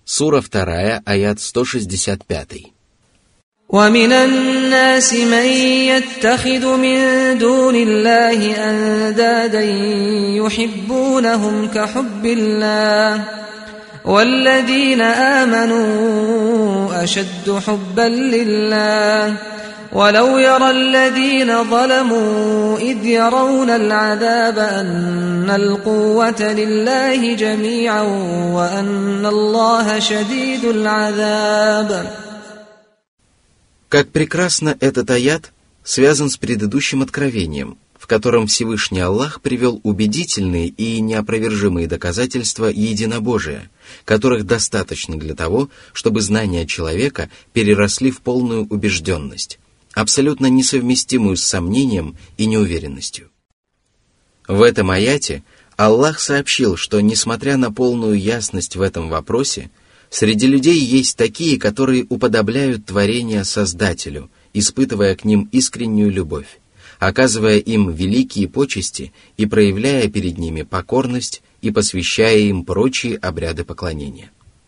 Сура 2, аят 165. وَمِنَ النَّاسِ مَن يَتَّخِذُ مِن دُونِ اللَّهِ أَندَادًا يُحِبُّونَهُمْ كَحُبِّ اللَّهِ وَالَّذِينَ آمَنُوا أَشَدُّ حُبًّا لِّلَّهِ وَلَوْ يَرَى الَّذِينَ ظَلَمُوا إِذْ يَرَوْنَ الْعَذَابَ أَنَّ الْقُوَّةَ لِلَّهِ جَمِيعًا وَأَنَّ اللَّهَ شَدِيدُ الْعَذَابِ. Как прекрасно этот аят связан с предыдущим откровением, в котором Всевышний Аллах привел убедительные и неопровержимые доказательства единобожия, которых достаточно для того, чтобы знания человека переросли в полную убежденность, абсолютно несовместимую с сомнением и неуверенностью. В этом аяте Аллах сообщил, что, несмотря на полную ясность в этом вопросе, среди людей есть такие, которые уподобляют творения Создателю, испытывая к ним искреннюю любовь, оказывая им великие почести и проявляя перед ними покорность и посвящая им прочие обряды поклонения.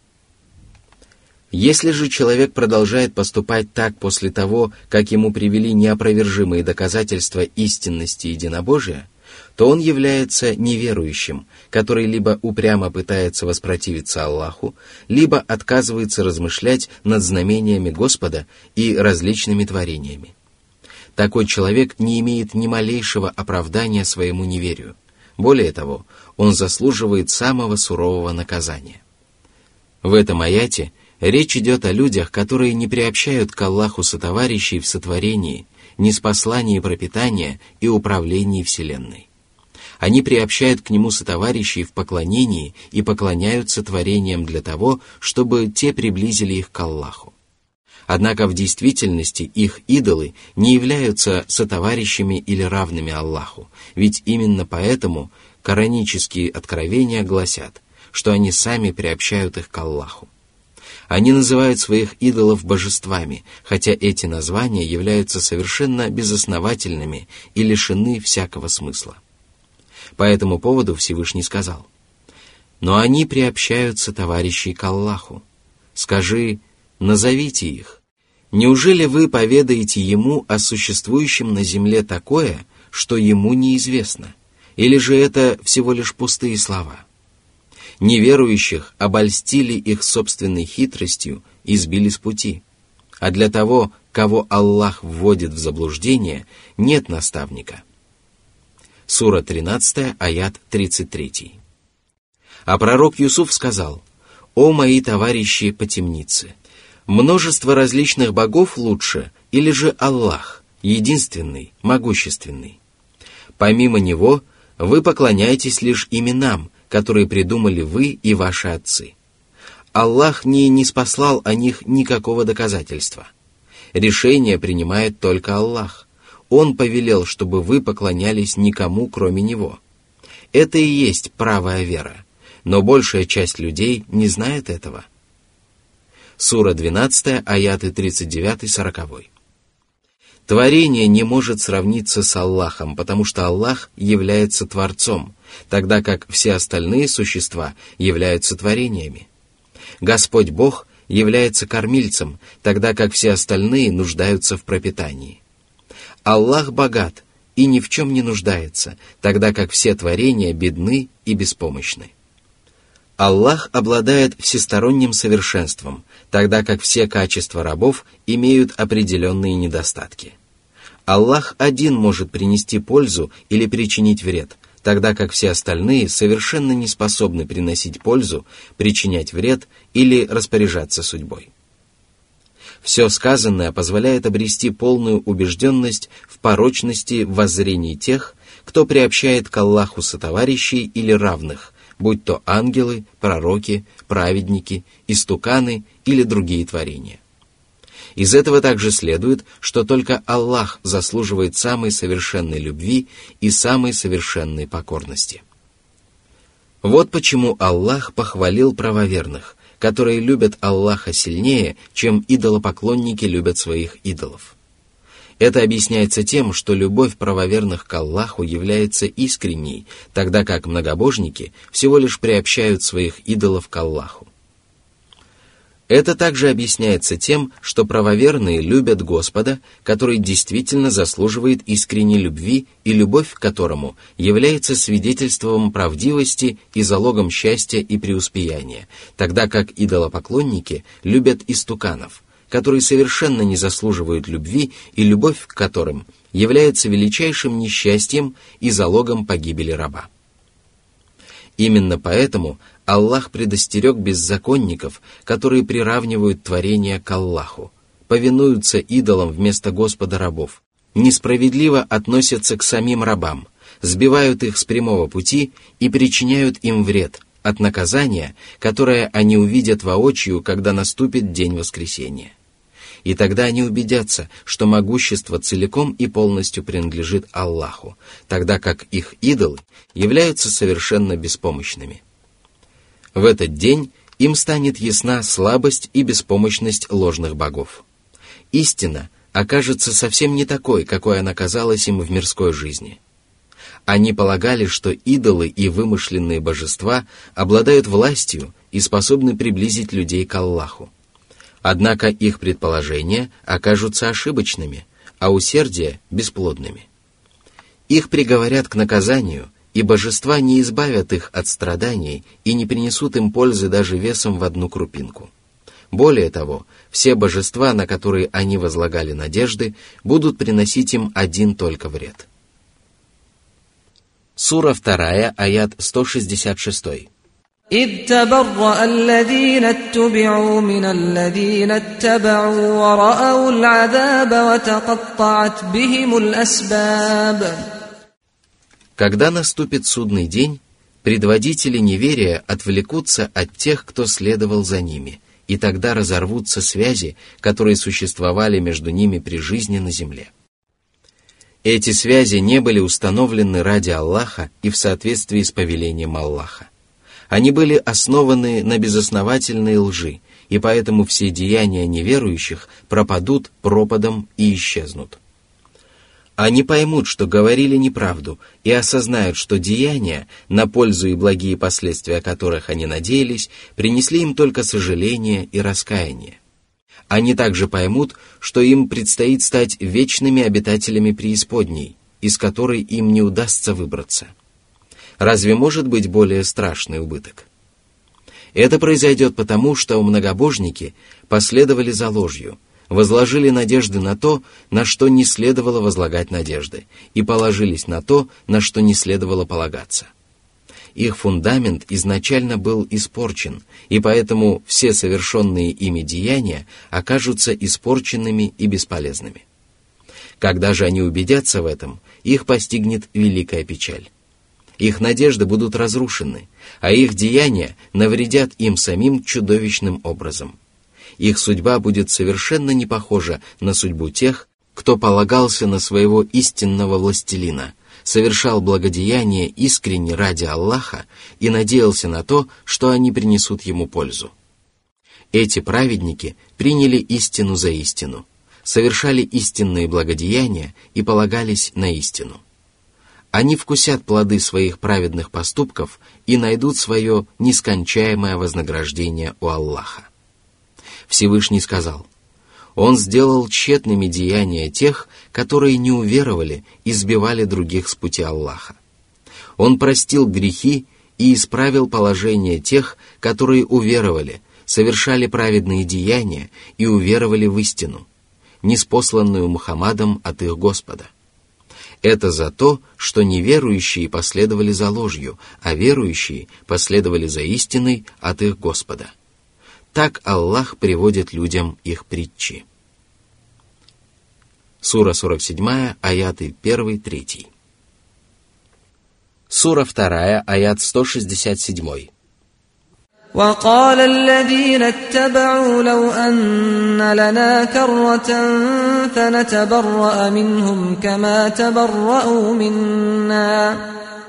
Если же человек продолжает поступать так после того, как ему привели неопровержимые доказательства истинности единобожия, то он является неверующим, который либо упрямо пытается воспротивиться Аллаху, либо отказывается размышлять над знамениями Господа и различными творениями. Такой человек не имеет ни малейшего оправдания своему неверию. Более того, он заслуживает самого сурового наказания. В этом аяте речь идет о людях, которые не приобщают к Аллаху сотоварищей в сотворении, ниспослании пропитания и управлении Вселенной. Они приобщают к Нему сотоварищей в поклонении и поклоняются творениям для того, чтобы те приблизили их к Аллаху. Однако в действительности их идолы не являются сотоварищами или равными Аллаху, ведь именно поэтому коранические откровения гласят, что они сами приобщают их к Аллаху. Они называют своих идолов божествами, хотя эти названия являются совершенно безосновательными и лишены всякого смысла. По этому поводу Всевышний сказал: «Но они приобщаются товарищей к Аллаху. Скажи, назовите их. Неужели вы поведаете ему о существующем на земле такое, что ему неизвестно? Или же это всего лишь пустые слова? Неверующих обольстили их собственной хитростью и сбили с пути. А для того, кого Аллах вводит в заблуждение, нет наставника». Сура 13, аят 33. А пророк Юсуф сказал: «О мои товарищи по темнице! Множество различных богов лучше, или же Аллах, единственный, могущественный? Помимо Него вы поклоняетесь лишь именам, которые придумали вы и ваши отцы. Аллах не ниспослал о них никакого доказательства. Решение принимает только Аллах. Он повелел, чтобы вы поклонялись никому, кроме Него. Это и есть правая вера, но большая часть людей не знает этого». Сура 12, аяты 39-40. Творение не может сравниться с Аллахом, потому что Аллах является Творцом, тогда как все остальные существа являются творениями. Господь Бог является кормильцем, тогда как все остальные нуждаются в пропитании. Аллах богат и ни в чем не нуждается, тогда как все творения бедны и беспомощны. Аллах обладает всесторонним совершенством, тогда как все качества рабов имеют определенные недостатки. Аллах один может принести пользу или причинить вред, тогда как все остальные совершенно не способны приносить пользу, причинять вред или распоряжаться судьбой. Все сказанное позволяет обрести полную убежденность в порочности воззрений тех, кто приобщает к Аллаху сотоварищей или равных, будь то ангелы, пророки, праведники, истуканы или другие творения. Из этого также следует, что только Аллах заслуживает самой совершенной любви и самой совершенной покорности. Вот почему Аллах похвалил правоверных, которые любят Аллаха сильнее, чем идолопоклонники любят своих идолов. Это объясняется тем, что любовь правоверных к Аллаху является искренней, тогда как многобожники всего лишь приобщают своих идолов к Аллаху. Это также объясняется тем, что правоверные любят Господа, который действительно заслуживает искренней любви и любовь к которому является свидетельством правдивости и залогом счастья и преуспеяния, тогда как идолопоклонники любят истуканов, которые совершенно не заслуживают любви и любовь к которым является величайшим несчастьем и залогом погибели раба. Именно поэтому Аллах предостерег беззаконников, которые приравнивают творение к Аллаху, повинуются идолам вместо Господа рабов, несправедливо относятся к самим рабам, сбивают их с прямого пути и причиняют им вред от наказания, которое они увидят воочию, когда наступит день воскресения. И тогда они убедятся, что могущество целиком и полностью принадлежит Аллаху, тогда как их идолы являются совершенно беспомощными. В этот день им станет ясна слабость и беспомощность ложных богов. Истина окажется совсем не такой, какой она казалась им в мирской жизни. Они полагали, что идолы и вымышленные божества обладают властью и способны приблизить людей к Аллаху. Однако их предположения окажутся ошибочными, а усердия – бесплодными. Их приговорят к наказанию, и божества не избавят их от страданий и не принесут им пользы даже весом в одну крупинку. Более того, все божества, на которые они возлагали надежды, будут приносить им один только вред. Сура 2, аят 166. إذ تبرأ الذين اتبعوا من الذين اتبعوا ورأوا العذاب وتقطعت بهم الأسباب. Когда наступит судный день, предводители неверия отвлекутся от тех, кто следовал за ними, и тогда разорвутся связи, которые существовали между ними при жизни на земле. Эти связи не были установлены ради Аллаха и в соответствии с повелением Аллаха. Они были основаны на безосновательной лжи, и поэтому все деяния неверующих пропадут пропадом и исчезнут. Они поймут, что говорили неправду, и осознают, что деяния, на пользу и благие последствия которых они надеялись, принесли им только сожаление и раскаяние. Они также поймут, что им предстоит стать вечными обитателями преисподней, из которой им не удастся выбраться. Разве может быть более страшный убыток? Это произойдет потому, что многобожники последовали за ложью, возложили надежды на то, на что не следовало возлагать надежды, и положились на то, на что не следовало полагаться. Их фундамент изначально был испорчен, и поэтому все совершенные ими деяния окажутся испорченными и бесполезными. Когда же они убедятся в этом, их постигнет великая печаль. Их надежды будут разрушены, а их деяния навредят им самим чудовищным образом. Их судьба будет совершенно не похожа на судьбу тех, кто полагался на своего истинного властелина, совершал благодеяния искренне ради Аллаха и надеялся на то, что они принесут ему пользу. Эти праведники приняли истину за истину, совершали истинные благодеяния и полагались на истину. Они вкусят плоды своих праведных поступков и найдут свое нескончаемое вознаграждение у Аллаха. Всевышний сказал: Он сделал тщетными деяния тех, которые не уверовали и сбивали других с пути Аллаха. Он простил грехи и исправил положение тех, которые уверовали, совершали праведные деяния и уверовали в истину, ниспосланную Мухаммадом от их Господа. Это за то, что неверующие последовали за ложью, а верующие последовали за истиной от их Господа. Так Аллах приводит людям их притчи. Сура 47, аяты 1-3. Сура 2, аят 167. وقال الذين اتبعوا لو أن لنا كرة فنتبرأ منهم كما تبرأوا منا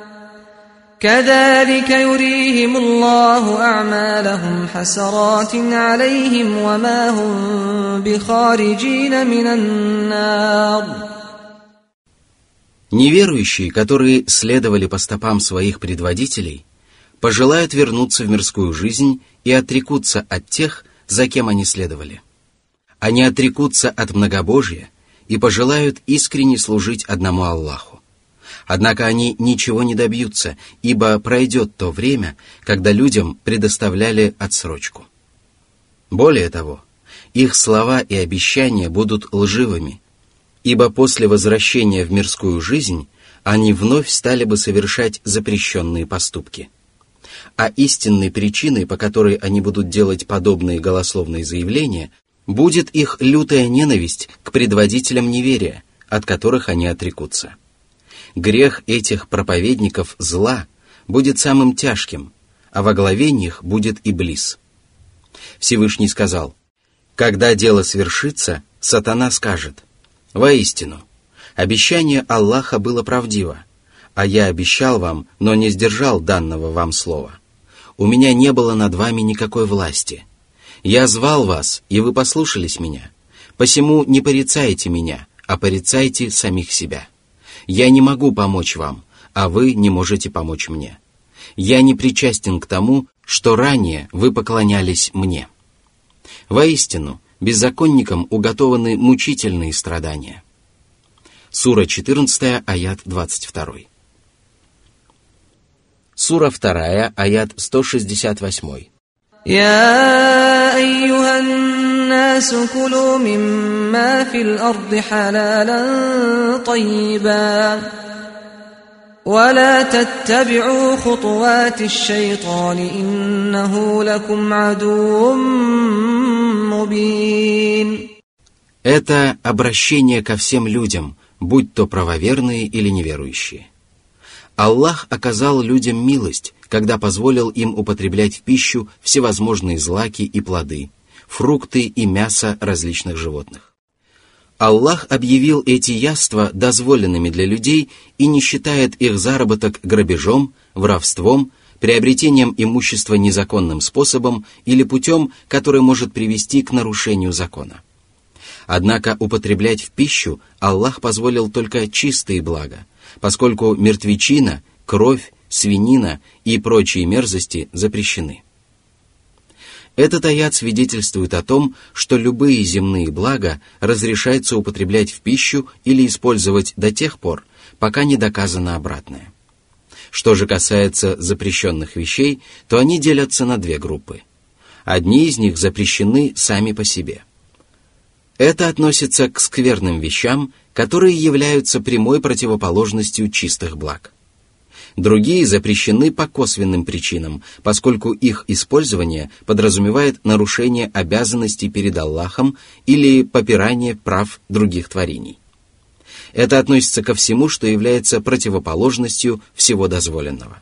كذلك يريهم الله أعمالهم حسرات عليهم وما هم بخارجين من النار. Неверующие, которые следовали по стопам своих предводителей, пожелают вернуться в мирскую жизнь и отрекутся от тех, за кем они следовали. Они отрекутся от многобожия и пожелают искренне служить одному Аллаху. Однако они ничего не добьются, ибо пройдет то время, когда людям предоставляли отсрочку. Более того, их слова и обещания будут лживыми, ибо после возвращения в мирскую жизнь они вновь стали бы совершать запрещенные поступки. А истинной причиной, по которой они будут делать подобные голословные заявления, будет их лютая ненависть к предводителям неверия, от которых они отрекутся. Грех этих проповедников зла будет самым тяжким, а во главе них будет Иблис. Всевышний сказал: «Когда дело свершится, сатана скажет: воистину, обещание Аллаха было правдиво, а я обещал вам, но не сдержал данного вам слова. У меня не было над вами никакой власти. Я звал вас, и вы послушались меня. Посему не порицайте меня, а порицайте самих себя. Я не могу помочь вам, а вы не можете помочь мне. Я не причастен к тому, что ранее вы поклонялись мне. Воистину, беззаконникам уготованы мучительные страдания». Сура 14, аят 22. Сура 2, аят 168. يا أيها الناس كلوا مما في الأرض حلالا طيبا ولا تتبعوا خطوات الشيطان إنه لكم عدو مبين. Это обращение ко всем людям, будь то правоверные или неверующие. Аллах оказал людям милость, когда позволил им употреблять в пищу всевозможные злаки и плоды, фрукты и мясо различных животных. Аллах объявил эти яства дозволенными для людей и не считает их заработок грабежом, воровством, приобретением имущества незаконным способом или путем, который может привести к нарушению закона. Однако употреблять в пищу Аллах позволил только чистые блага, поскольку мертвечина, кровь, свинина и прочие мерзости запрещены. Этот аят свидетельствует о том, что любые земные блага разрешается употреблять в пищу или использовать до тех пор, пока не доказано обратное. Что же касается запрещенных вещей, то они делятся на две группы. Одни из них запрещены сами по себе. Это относится к скверным вещам, которые являются прямой противоположностью чистых благ. Другие запрещены по косвенным причинам, поскольку их использование подразумевает нарушение обязанностей перед Аллахом или попирание прав других творений. Это относится ко всему, что является противоположностью всего дозволенного.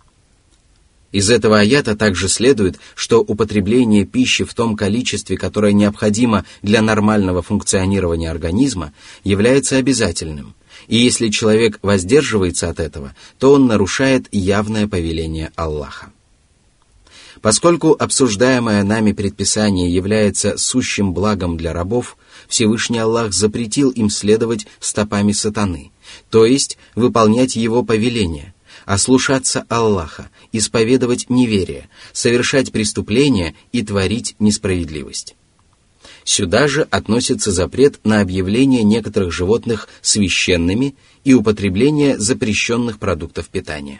Из этого аята также следует, что употребление пищи в том количестве, которое необходимо для нормального функционирования организма, является обязательным, и если человек воздерживается от этого, то он нарушает явное повеление Аллаха. Поскольку обсуждаемое нами предписание является сущим благом для рабов, Всевышний Аллах запретил им следовать стопами сатаны, то есть выполнять его повеления, ослушаться Аллаха, исповедовать неверие, совершать преступления и творить несправедливость. Сюда же относится запрет на объявление некоторых животных священными и употребление запрещенных продуктов питания.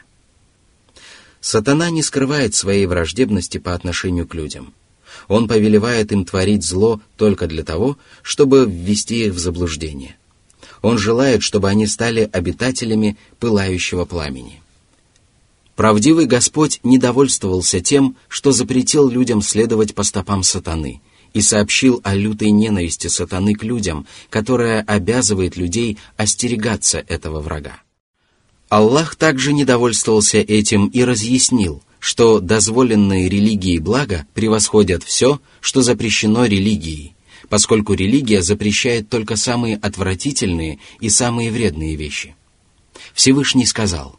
Сатана не скрывает своей враждебности по отношению к людям. Он повелевает им творить зло только для того, чтобы ввести их в заблуждение. Он желает, чтобы они стали обитателями пылающего пламени. Правдивый Господь не довольствовался тем, что запретил людям следовать по стопам сатаны, и сообщил о лютой ненависти сатаны к людям, которая обязывает людей остерегаться этого врага. Аллах также не довольствовался этим и разъяснил, что дозволенные религией блага превосходят все, что запрещено религией, поскольку религия запрещает только самые отвратительные и самые вредные вещи. Всевышний сказал.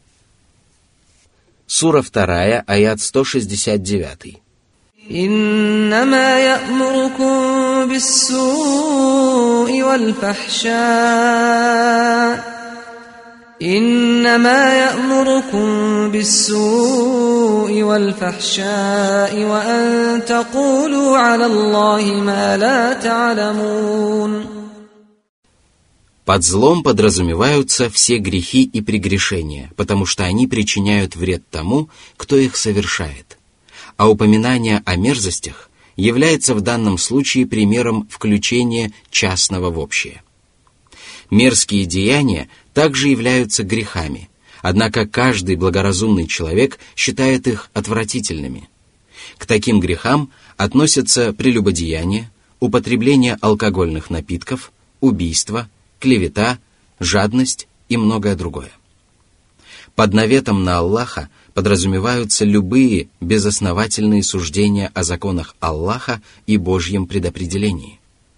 Сура 2, аят 169. إنما يأمركم بالسوء والفحشاء إنما يأمركم بالسوء والفحشاء وأن تقولوا على الله ما لا تعلمون. Под злом подразумеваются все грехи и прегрешения, потому что они причиняют вред тому, кто их совершает. А упоминание о мерзостях является в данном случае примером включения частного в общее. Мерзкие деяния также являются грехами, однако каждый благоразумный человек считает их отвратительными. К таким грехам относятся прелюбодеяние, употребление алкогольных напитков, убийство, клевета, жадность и многое другое. Под наветом на Аллаха подразумеваются любые безосновательные суждения о законах Аллаха и Божьем предопределении.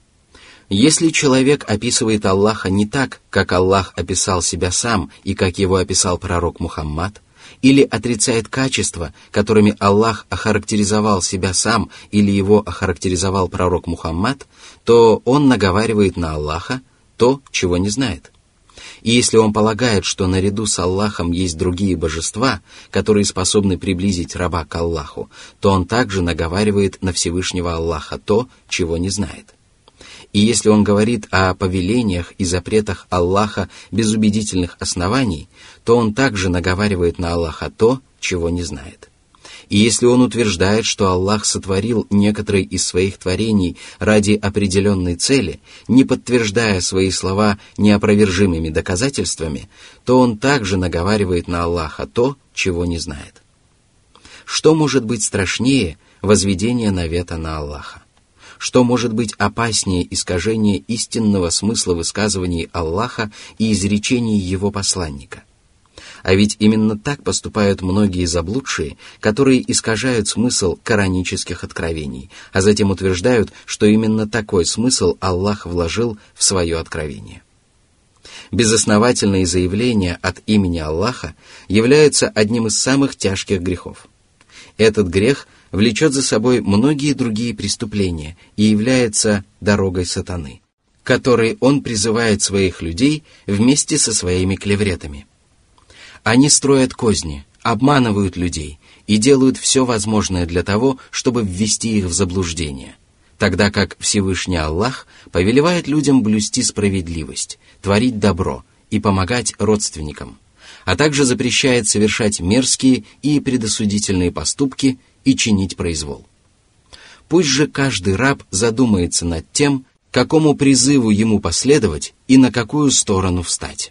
Если человек описывает Аллаха не так, как Аллах описал себя сам и как его описал пророк Мухаммад, или отрицает качества, которыми Аллах охарактеризовал себя сам или его охарактеризовал пророк Мухаммад, то он наговаривает на Аллаха то, чего не знает. И если он полагает, что наряду с Аллахом есть другие божества, которые способны приблизить раба к Аллаху, то он также наговаривает на Всевышнего Аллаха то, чего не знает. И если он говорит о повелениях и запретах Аллаха без убедительных оснований, то он также наговаривает на Аллаха то, чего не знает. И если он утверждает, что Аллах сотворил некоторые из своих творений ради определенной цели, не подтверждая свои слова неопровержимыми доказательствами, то он также наговаривает на Аллаха то, чего не знает. Что может быть страшнее возведения навета на Аллаха? Что может быть опаснее искажения истинного смысла высказываний Аллаха и изречений его посланника? А ведь именно так поступают многие заблудшие, которые искажают смысл коранических откровений, а затем утверждают, что именно такой смысл Аллах вложил в свое откровение. Безосновательные заявления от имени Аллаха являются одним из самых тяжких грехов. Этот грех влечет за собой многие другие преступления и является дорогой сатаны, которой он призывает своих людей вместе со своими клевретами. Они строят козни, обманывают людей и делают все возможное для того, чтобы ввести их в заблуждение, тогда как Всевышний Аллах повелевает людям блюсти справедливость, творить добро и помогать родственникам, а также запрещает совершать мерзкие и предосудительные поступки и чинить произвол. Пусть же каждый раб задумается над тем, какому призыву ему последовать и на какую сторону встать.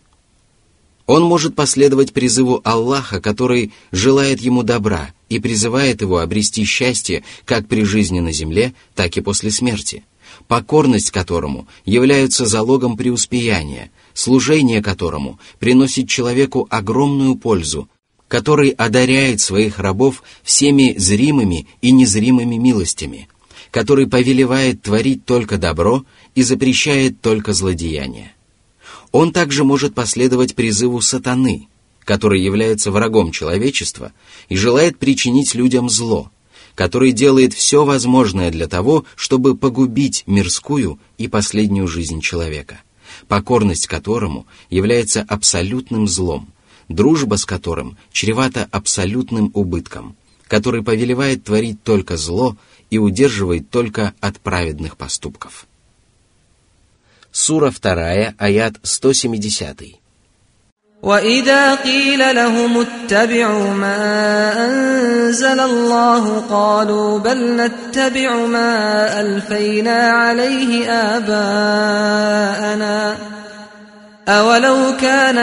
Он может последовать призыву Аллаха, который желает ему добра и призывает его обрести счастье как при жизни на земле, так и после смерти, покорность которому является залогом преуспеяния, служение которому приносит человеку огромную пользу, который одаряет своих рабов всеми зримыми и незримыми милостями, который повелевает творить только добро и запрещает только злодеяния. Он также может последовать призыву сатаны, который является врагом человечества и желает причинить людям зло, который делает все возможное для того, чтобы погубить мирскую и последнюю жизнь человека, покорность которому является абсолютным злом, дружба с которым чревата абсолютным убытком, который повелевает творить только зло и удерживает только от праведных поступков. Сура 2, аят 170. وَإِذَا قِيلَ لَهُمُ اتَّبِعُوا مَا أَنزَلَ اللَّهُ قَالُوا بَلْ نَتَّبِعُ مَا أَلْفَيْنَا عَلَيْهِ آبَاءَنَا أَوَلَوْ كَانَ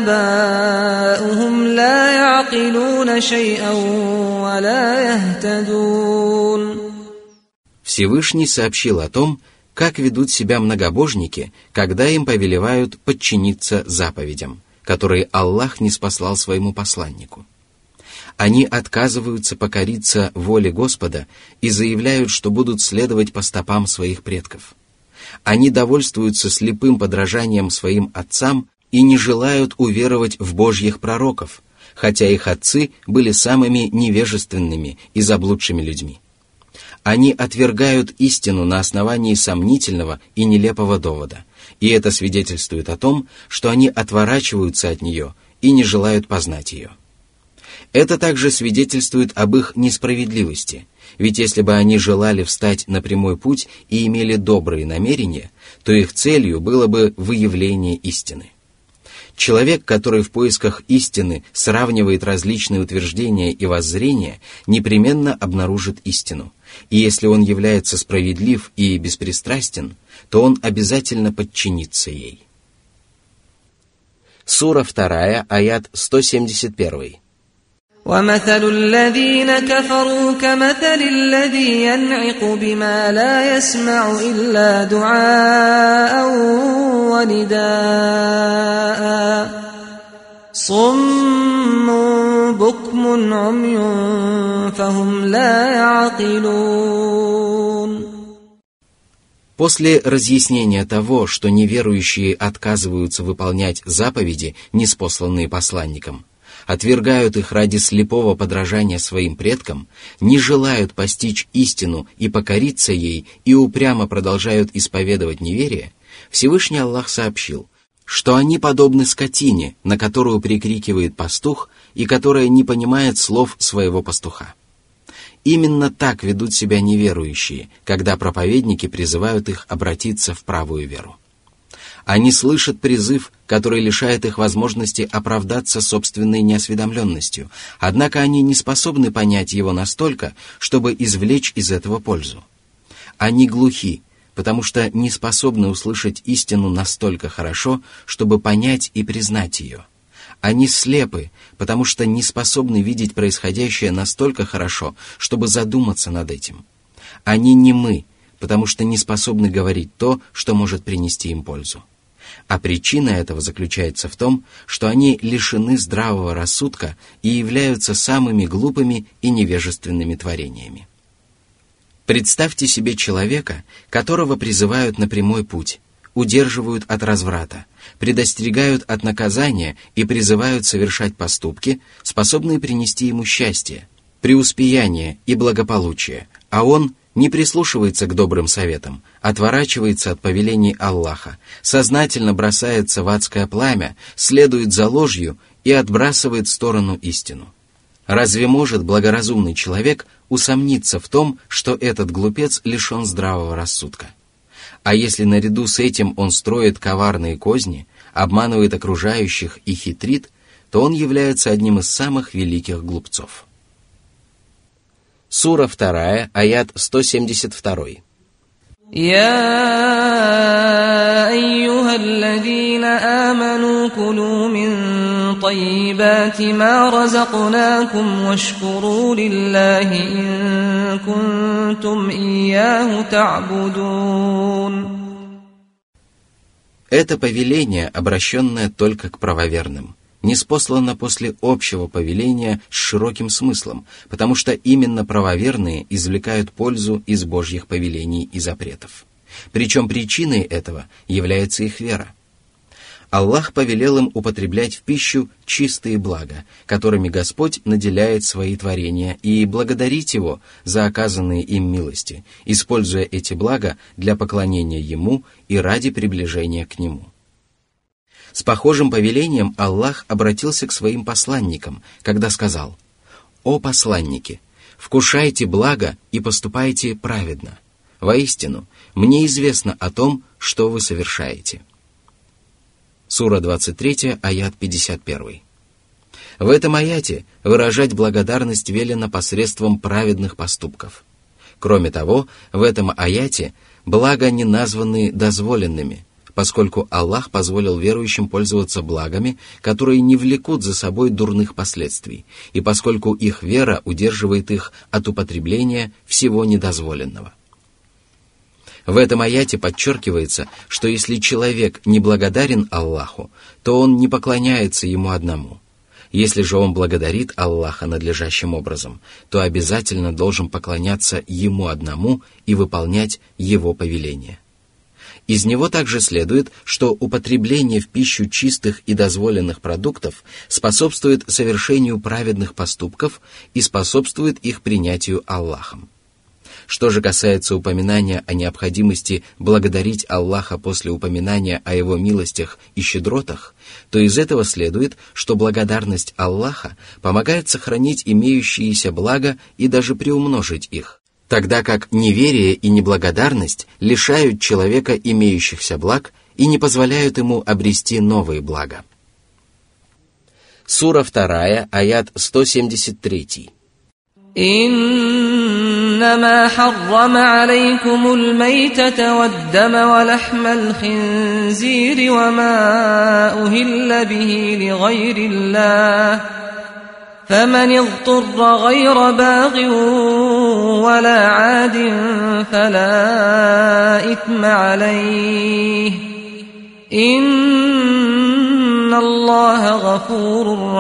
آبَاؤُهُمْ لَا يَعْقِلُونَ شَيْئًا وَلَا يَهْتَدُونَ. Всевышний сообщил о том, как ведут себя многобожники, когда им повелевают подчиниться заповедям, которые Аллах не спаслал своему посланнику. Они отказываются покориться воле Господа и заявляют, что будут следовать по стопам своих предков. Они довольствуются слепым подражанием своим отцам и не желают уверовать в Божьих пророков, хотя их отцы были самыми невежественными и заблудшими людьми. Они отвергают истину на основании сомнительного и нелепого довода, и это свидетельствует о том, что они отворачиваются от нее и не желают познать ее. Это также свидетельствует об их несправедливости, ведь если бы они желали встать на прямой путь и имели добрые намерения, то их целью было бы выявление истины. Человек, который в поисках истины сравнивает различные утверждения и воззрения, непременно обнаружит истину, и если он является справедлив и беспристрастен, то он обязательно подчинится ей. Сура 2, аят 171. وَمَثَلُ الَّذِينَ كَفَرُوا كَمَثَلِ الَّذِي يَنْعِقُ بِمَا لَا يَسْمَعُ إِلَّا دُعَاءً وَنِدَاءً صُمٌّ بُكْمٌ عُمْيٌ فَهُمْ لَا يَعْقِلُونَ. После разъяснения того, что неверующие отказываются выполнять заповеди, ниспосланные посланником, отвергают их ради слепого подражания своим предкам, не желают постичь истину и покориться ей и упрямо продолжают исповедовать неверие, Всевышний Аллах сообщил, что они подобны скотине, на которую прикрикивает пастух и которая не понимает слов своего пастуха. Именно так ведут себя неверующие, когда проповедники призывают их обратиться в правую веру. Они слышат призыв, который лишает их возможности оправдаться собственной неосведомленностью, однако они не способны понять его настолько, чтобы извлечь из этого пользу. Они глухи, потому что не способны услышать истину настолько хорошо, чтобы понять и признать ее. Они слепы, потому что не способны видеть происходящее настолько хорошо, чтобы задуматься над этим. Они немы, потому что не способны говорить то, что может принести им пользу. А причина этого заключается в том, что они лишены здравого рассудка и являются самыми глупыми и невежественными творениями. Представьте себе человека, которого призывают на прямой путь, удерживают от разврата, предостерегают от наказания и призывают совершать поступки, способные принести ему счастье, преуспеяние и благополучие, а он не прислушивается к добрым советам, отворачивается от повелений Аллаха, сознательно бросается в адское пламя, следует за ложью и отбрасывает в сторону истину. Разве может благоразумный человек усомниться в том, что этот глупец лишен здравого рассудка? А если наряду с этим он строит коварные козни, обманывает окружающих и хитрит, то он является одним из самых великих глупцов. Сура 2, аят 172. يا أيها الذين آمنوا كلوا من طيبات ما رزقناكم واشكروا لله إن كنتم إياه تعبدون. Это повеление, обращенное только к правоверным, ниспослано после общего повеления с широким смыслом, потому что именно правоверные извлекают пользу из Божьих повелений и запретов. Причем причиной этого является их вера. Аллах повелел им употреблять в пищу чистые блага, которыми Господь наделяет свои творения, и благодарить Его за оказанные им милости, используя эти блага для поклонения Ему и ради приближения к Нему. С похожим повелением Аллах обратился к своим посланникам, когда сказал: «О посланники, вкушайте благо и поступайте праведно. Воистину, мне известно о том, что вы совершаете». Сура 23, аят 51. В этом аяте выражать благодарность велено посредством праведных поступков. Кроме того, в этом аяте блага не названы дозволенными, поскольку Аллах позволил верующим пользоваться благами, которые не влекут за собой дурных последствий, и поскольку их вера удерживает их от употребления всего недозволенного. В этом аяте подчеркивается, что если человек не благодарен Аллаху, то он не поклоняется Ему одному. Если же он благодарит Аллаха надлежащим образом, то обязательно должен поклоняться Ему одному и выполнять Его повеления. Из него также следует, что употребление в пищу чистых и дозволенных продуктов способствует совершению праведных поступков и способствует их принятию Аллахом. Что же касается упоминания о необходимости благодарить Аллаха после упоминания о Его милостях и щедротах, то из этого следует, что благодарность Аллаха помогает сохранить имеющиеся блага и даже приумножить их, тогда как неверие и неблагодарность лишают человека имеющихся благ и не позволяют ему обрести новые блага. Сура 2, аят 173. إنما حرم عليكم الميتة والدم ولحم الخنزير وما أهل به لغير الله فمن اضطر غير باغ ولا عاد فلا إثم عليه إن الله غفور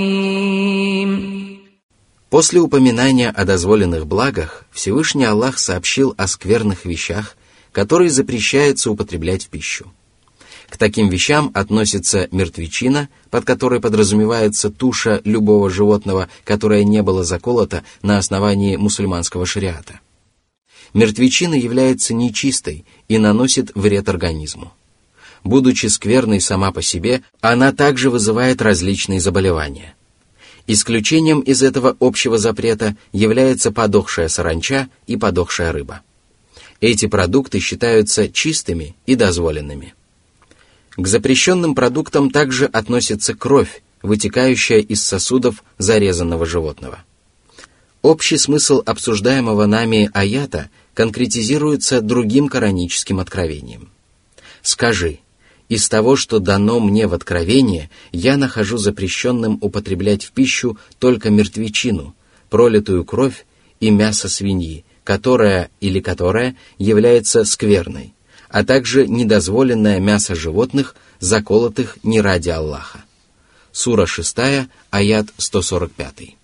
رحيم. После упоминания о дозволенных благах Всевышний Аллах сообщил о скверных вещах, которые запрещается употреблять в пищу. К таким вещам относится мертвечина, под которой подразумевается туша любого животного, которое не было заколото на основании мусульманского шариата. Мертвечина является нечистой и наносит вред организму. Будучи скверной сама по себе, она также вызывает различные заболевания. Исключением из этого общего запрета является подохшая саранча и подохшая рыба. Эти продукты считаются чистыми и дозволенными. К запрещенным продуктам также относится кровь, вытекающая из сосудов зарезанного животного. Общий смысл обсуждаемого нами аята конкретизируется другим кораническим откровением. «Скажи, из того, что дано мне в откровение, я нахожу запрещенным употреблять в пищу только мертвечину, пролитую кровь и мясо свиньи, которая является скверной, а также недозволенное мясо животных, заколотых не ради Аллаха». Сура 6, аят 145.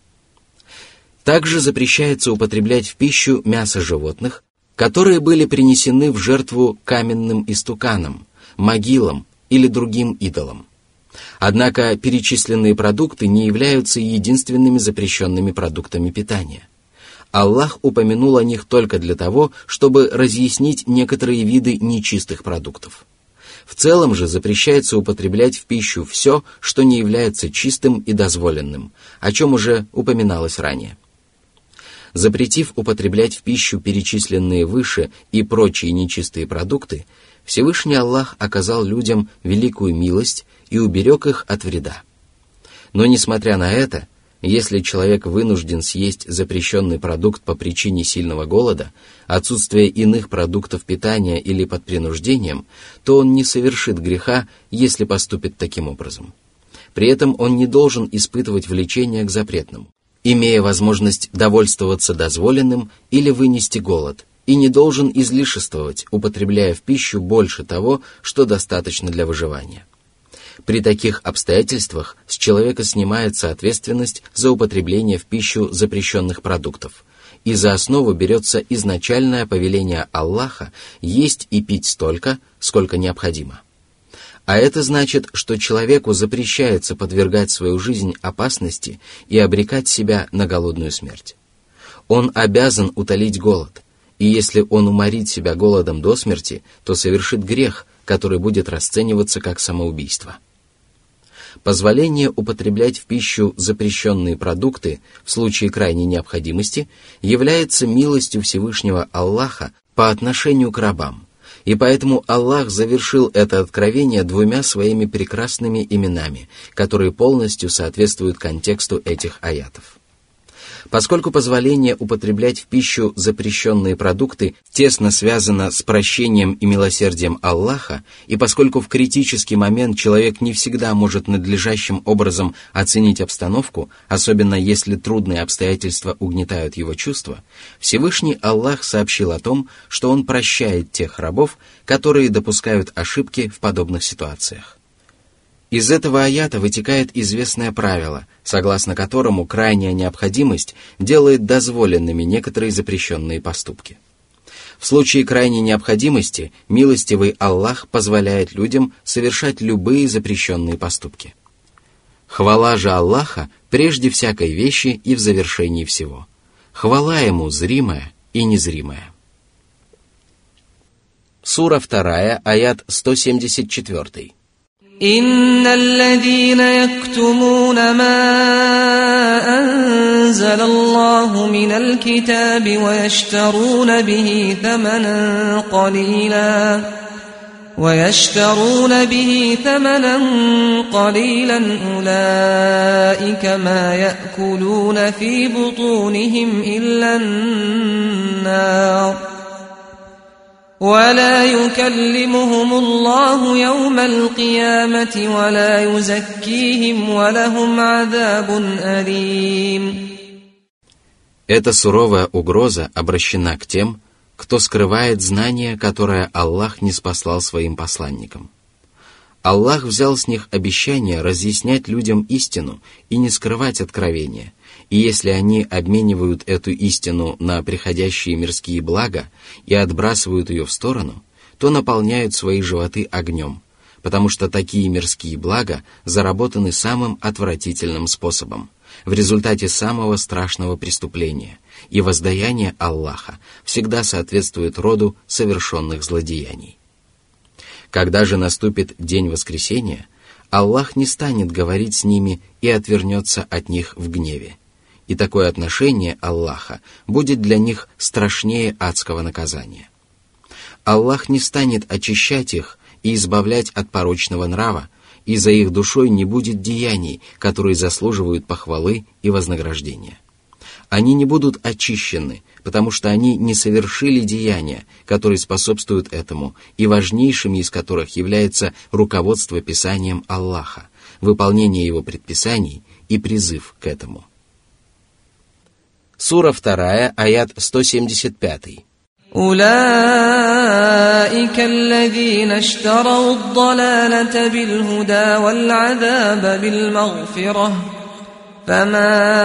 Также запрещается употреблять в пищу мясо животных, которые были принесены в жертву каменным истуканам, могилам или другим идолам. Однако перечисленные продукты не являются единственными запрещенными продуктами питания. Аллах упомянул о них только для того, чтобы разъяснить некоторые виды нечистых продуктов. В целом же запрещается употреблять в пищу все, что не является чистым и дозволенным, о чем уже упоминалось ранее. Запретив употреблять в пищу перечисленные выше и прочие нечистые продукты, Всевышний Аллах оказал людям великую милость и уберег их от вреда. Но, несмотря на это, если человек вынужден съесть запрещенный продукт по причине сильного голода, отсутствия иных продуктов питания или под принуждением, то он не совершит греха, если поступит таким образом. При этом он не должен испытывать влечение к запретному, имея возможность довольствоваться дозволенным или вынести голод, и не должен излишествовать, употребляя в пищу больше того, что достаточно для выживания. При таких обстоятельствах с человека снимается ответственность за употребление в пищу запрещенных продуктов, и за основу берется изначальное повеление Аллаха есть и пить столько, сколько необходимо. А это значит, что человеку запрещается подвергать свою жизнь опасности и обрекать себя на голодную смерть. Он обязан утолить голод, и если он уморит себя голодом до смерти, то совершит грех, который будет расцениваться как самоубийство. Позволение употреблять в пищу запрещенные продукты в случае крайней необходимости является милостью Всевышнего Аллаха по отношению к рабам, и поэтому Аллах завершил это откровение двумя своими прекрасными именами, которые полностью соответствуют контексту этих аятов. Поскольку позволение употреблять в пищу запрещенные продукты тесно связано с прощением и милосердием Аллаха, и поскольку в критический момент человек не всегда может надлежащим образом оценить обстановку, особенно если трудные обстоятельства угнетают его чувства, Всевышний Аллах сообщил о том, что Он прощает тех рабов, которые допускают ошибки в подобных ситуациях. Из этого аята вытекает известное правило, согласно которому крайняя необходимость делает дозволенными некоторые запрещенные поступки. В случае крайней необходимости милостивый Аллах позволяет людям совершать любые запрещенные поступки. Хвала же Аллаха прежде всякой вещи и в завершении всего. Хвала Ему зримая и незримое. Сура 2, аят 174. إن الذين يكتمون ما أنزل الله من الكتاب ويشترون به ثمنا قليلا أولئك ما يأكلون في بطونهم إلا النار ولا يكلمهم الله يوم القيامة ولا يزكيهم ولهم عذاب أليم. Эта суровая угроза обращена к тем, кто скрывает знание, которое Аллах ниспослал своим посланникам. Аллах взял с них обещание разъяснять людям истину и не скрывать откровения, и если они обменивают эту истину на приходящие мирские блага и отбрасывают ее в сторону, то наполняют свои животы огнем, потому что такие мирские блага заработаны самым отвратительным способом, в результате самого страшного преступления, и воздаяние Аллаха всегда соответствует роду совершенных злодеяний. Когда же наступит день воскресения, Аллах не станет говорить с ними и отвернется от них в гневе. И такое отношение Аллаха будет для них страшнее адского наказания. Аллах не станет очищать их и избавлять от порочного нрава, и за их душой не будет деяний, которые заслуживают похвалы и вознаграждения. Они не будут очищены, потому что они не совершили деяния, которые способствуют этому, и важнейшими из которых является руководство Писанием Аллаха, выполнение Его предписаний и призыв к этому. Сура 2, аят 175. أولئك الذين اشتروا الضلالة بالهدى والعذاب بالمغفرة فما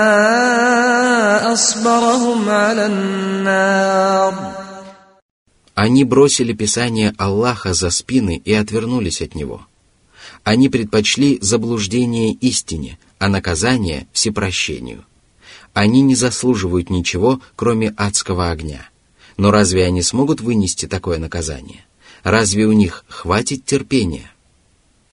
أصبرهم على النار. Они бросили Писание Аллаха за спины и отвернулись от него. Они предпочли заблуждение истине, а наказание всепрощению. Они не заслуживают ничего, кроме адского огня. Но разве они смогут вынести такое наказание? Разве у них хватит терпения?